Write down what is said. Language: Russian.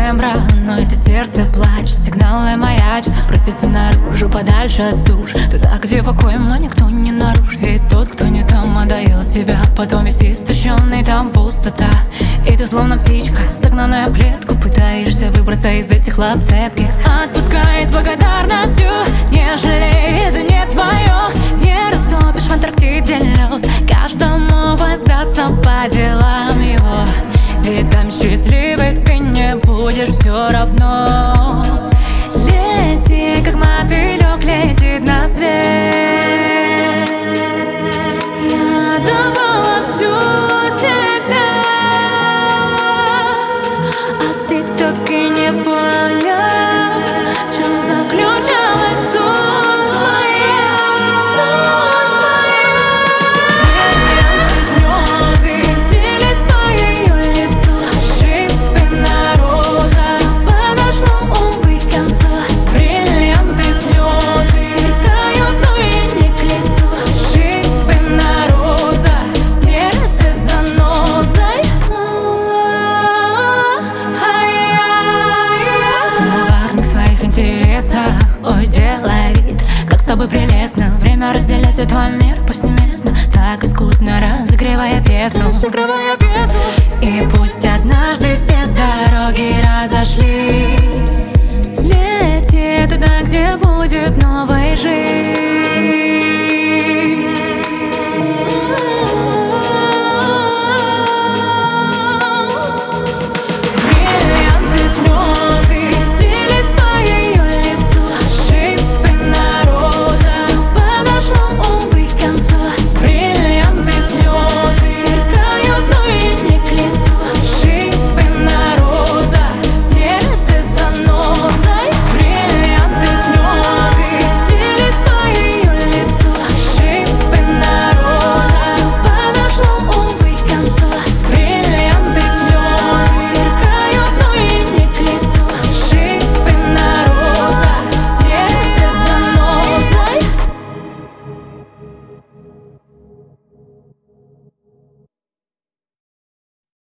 сентября, но это сердце плачет, сигналы маячат, просится наружу, подальше от душ. Туда, где покой, но никто не нарушит. И тот, кто не там, отдает себя. Потом весь истощенный, там пустота. И ты словно птичка, загнанная в клетку, пытаешься выбраться из этих лап цепких. Отпускай с благодарностью, не жалей, это не твое. Не растопишь в Антарктиде лед, каждому воздастся по делам его. Ведь там счастливый ты не будешь все равно. Лети, как мотылек летит на свет. Я давала всю себя, а ты так и не понял, в чем заключалась суть моя. Бриллианты, слезы катились по ее лицу, ошибленная роза, все подошло, увы, к концу. Бриллианты, слезы сверкают, но и не к лицу. Ошибленная роза, в сердце занозой. Коварных своих интересах, ой, делай вид, как с тобой прелестно. Время разделять твой мир повсеместно, так искусно разыгрывая песню.